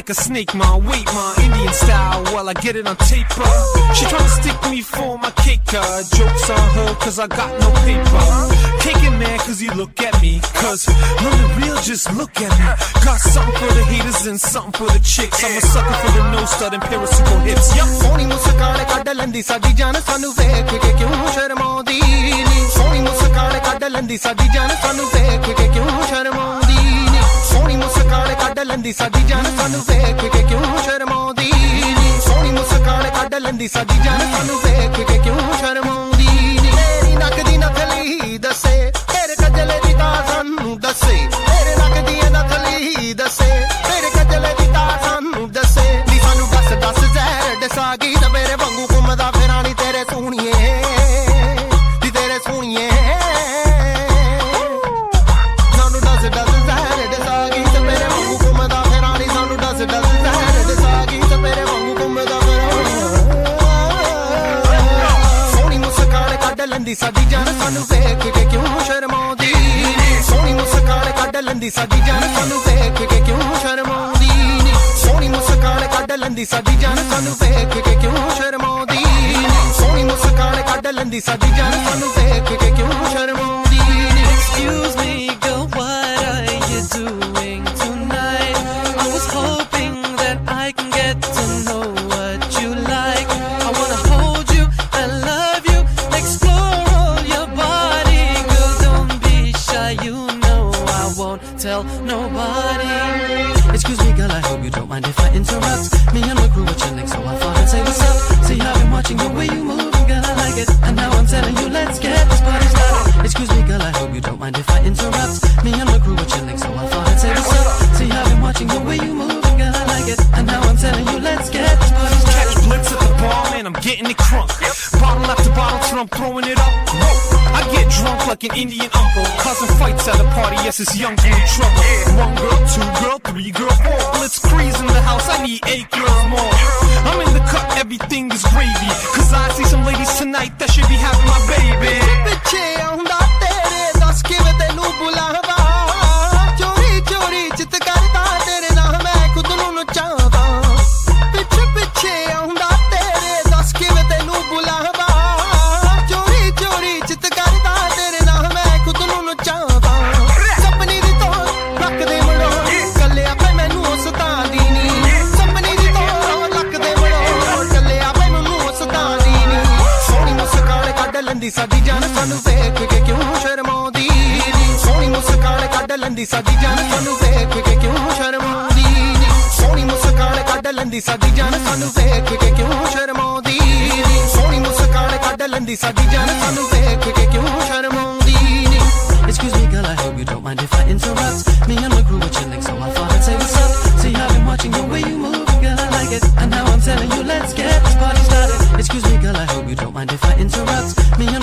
like a snake, ma. Wait, ma, Indian style, while I get it on tape. She tryna stick me for my cake. Jokes on her, cause I got no paper. Caking man, cause you look at me. Cause I'm the real, just look at me. Got something for the haters and something for the chicks. I'm a sucker for the no-stud and parasitical hips. Yup. Soni muskaan ਕੱਢ ਲੈਂਦੀ ਸਾਡੀ ਜਾਨ ਸਾਨੂੰ ਵੇਖ ਕੇ ਕਿਉਂ ਸ਼ਰਮਾਉਂਦੀ ਨੀ ਸੋਹਣੀ ਮੁਸਕਾਨ ਕੱਢ ਲੈਂਦੀ ਸਾਡੀ ਜਾਨ ਸਾਨੂੰ ਵੇਖ ਕੇ ਕਿਉਂ ਸ਼ਰਮਾਉਂਦੀ ਨੀ ਸੋਹਣੀ ਮੁਸਕਾਨ ਕੱਢ ਲੈਂਦੀ ਸਾਡੀ ਜਾਨ ਸਾਨੂੰ ਵੇਖ ਕੇ ਕਿਉਂ ਸ਼ਰਮਾਉਂਦੀ ਨੀ ਸੋਹਣੀ ਮੁਸਕਾਨ ਕੱਢ ਲੈਂਦੀ ਸਾਡੀ ਜਾਨ ਸਾਨੂੰ ਵੇਖ ਕੇ ਕਿਉਂ ਸ਼ਰਮਾਉਂਦੀ ਨੀ ਤੇਰੀ ਨੱਕ ਦੀ ਨਕਲੀ ਦੱਸੇ ਤੇਰੇ ਕਜਲੇ ਦੀ ਤਾਂ ਸਾਨੂੰ ਦੱਸੇ ਤੇਰੇ ਨੱਕ ਦੀ ਨਕਲੀ ਦੱਸੇ ਤੇਰੇ ਕਜਲੇ ਦੀ ਤਾਂ ਸਾਨੂੰ ਦੱਸੇ ਨੀ ਸਾਨੂੰ ਦੱਸ ਦੱਸ ਜ਼ਹਿਰ ਦਸਾਗੀ ਤੇ ਮੇਰੇ ਵਾਂਗੂ ਘੁੰਮਦਾ ਫਿਰਾਂ ਨੀ ਤੇਰੇ ਸੋਹਣੀਏ ਨੀ ਤੇਰੇ ਸੋਹਣੀਏ ਸਾਨੂੰ ਦੱਸ ਦੱਸ ਜ਼ਹਿਰ ਦਸਾਗੀ ਤੇ ਮੇਰੇ ਵਾਂਗੂ ਘੁੰਮਦਾ ਫਿਰਾਂ ਨੀ ਸਾਨੂੰ ਦੱਸ ਦੱਸ ਜ਼ਹਿਰ ਦਸਾਗੀ ਤੇ ਮੇਰੇ ਵਾਂਗੂ ਘੁੰਮਦਾ ਫਿਰਾਂ ਸੋਹਣੀ ਮੁਸਕਾਨ ਕੱਢ ਲੈਂਦੀ ਸਾਡੀ ਜਾਨ ਸਾਨੂੰ ਵੇਖ ਕੇ ਕਿਉਂ ਸ਼ਰਮਾਉਂਦੀ ਸੋਹਣੀ ਮੁਸਕਾਨ ਕੱਢ ਲੈਂਦੀ ਸਾਡੀ ਜਾਨ ਸਾਨੂੰ ਵੇਖ ਕੇ ਕਿਉਂ ਸ਼ਰਮਾਉਂਦੀ ਨੀ ਸੋਹਣੀ ਮੁਸਕਾਨ ਕੱਢ ਲੈਂਦੀ ਸਾਡੀ ਜਾਨ ਸਾਨੂੰ ਵੇਖ ਕੇ ਕਿਉਂ ਸ਼ਰਮਾਉਂਦੀ ਨੀ ਸੋਹਣੀ ਮੁਸਕਾਨ ਕੱਢ ਲੈਂਦੀ ਸਾਡੀ ਜਾਨ ਸਾਨੂੰ ਵੇਖ ਕੇ ਕਿਉਂ ਸ਼ਰਮਾਉਂਦੀ ਨੀ Excuse me, girl, what are you doing tonight? I was hoping that I can get to know what you like. I wanna hold you and love you, explore all your body. Girl, don't be shy, you know I won't tell nobody. Excuse me, girl, I hope you don't mind if I interrupt. Me and my crew were chilling, so I thought I'd say what's up. See, I've been watching the way you move, and girl, I like it. And now I'm telling you, let's get this party started. Excuse me, girl, I hope you don't mind if I interrupt. Me and my crew were chilling, so I thought I'd say what's up. See, I've been watching the way you move, and girl, I like it. And now I'm telling you, let's get this party started. Catch blitz at the bar, man, I'm getting it crunk. Bottle after bottle till I'm throwing it up. I get drunk like an Indian uncle, causing fights at a party, yes, it's young boy trouble. 1 girl, 2 girl, 3 girl, 4. Blitzkrieg's in the house, I need 8 girls more. I'm in the cut, everything is gravy. Cause I see some ladies tonight that should be having my baby. ਪਿੱਛੇ ਆਉਂਦਾ ਤੇਰੇ ਦੱਸ ਕਿਵੇਂ ਤੈਨੂੰ ਬੁਲਾਵਾ ਚੋਰੀ ਚੋਰੀ ਚਿੱਤ ਕਰਦਾ ਤੇਰੇ ਨਾਲ ਮੈਂ ਖੁਦ ਨੂੰ ਨਚਾਵਾਂ ਪਿੱਛੇ ਪਿੱਛੇ ਆਉਂਦਾ ਤੇਰੇ ਦੱਸ ਕਿਵੇਂ ਤੈਨੂੰ ਬੁਲਾਵਾ ਚੋਰੀ ਚੋਰੀ ਚਿੱਤ ਕਰਦਾ ਤੇਰੇ ਨਾਲ ਮੈਂ ਖੁਦ ਨੂੰ ਨਚਾਵਾਂ ਸਪਨੀ ਦੀ ਤੋਂ ਲੱਕ ਦੇ ਮੜੋ ਕੱਲਿਆ ਪੈ ਮੈਨੂੰ ਉਸਤਾਂ ਦੀ ਨੀ ਸਪਨੀ ਦੀ ਤੋਂ ਲੱਕ ਦੇ ਮੜੋ ਕੱਲਿਆ ਪੈ ਮੈਨੂੰ ਉਸਤਾਂ ਦੀ ਨੀ ਸੋਹਣੀ ਮੁਸਕਾਨ ਕੱਢ ਲੈਂਦੀ ਸਾਡੀ ਜਾਨ ਸਾਨੂੰ ਵੇਖ ਕੇ ਕਿਉਂ ਸ਼ਰਮਾਉਂਦੀ ਨੀ ਸੋਹਣੀ ਮੁਸਕਾਨ ਕੱਢ ਲੈਂਦੀ ਸਾਡੀ ਜਾਨ ਸਾਨੂੰ ਵੇਖ ਕੇ ਕਿਉਂ ਸ਼ਰਮਾਉਂਦੀ ਨੀ ਸੋਹਣੀ ਮੁਸਕਾਨ ਕੱਢ ਲੈਂਦੀ ਸਾਡੀ ਜਾਨ ਸਾਨੂੰ ਵੇਖ ਕੇ ਕਿਉਂ ਸ਼ਰਮਾਉਂਦੀ ਨੀ ਸੋਹਣੀ ਮੁਸਕਾਨ ਕੱਢ ਲੈਂਦੀ ਸਾਡੀ ਜਾਨ ਸਾਨੂੰ ਵੇਖ ਕੇ ਕਿਉਂ ਸ਼ਰਮਾਉਂਦੀ ਨੀ Excuse me, girl, I hope you don't mind if I interrupt. Me and my crew were chilling, so I thought I'd say what's up. See, I've been watching the way you move, girl, I like it. And now I'm telling you, let's get this party started. Excuse me, girl, I hope you don't mind if I interrupt. Me and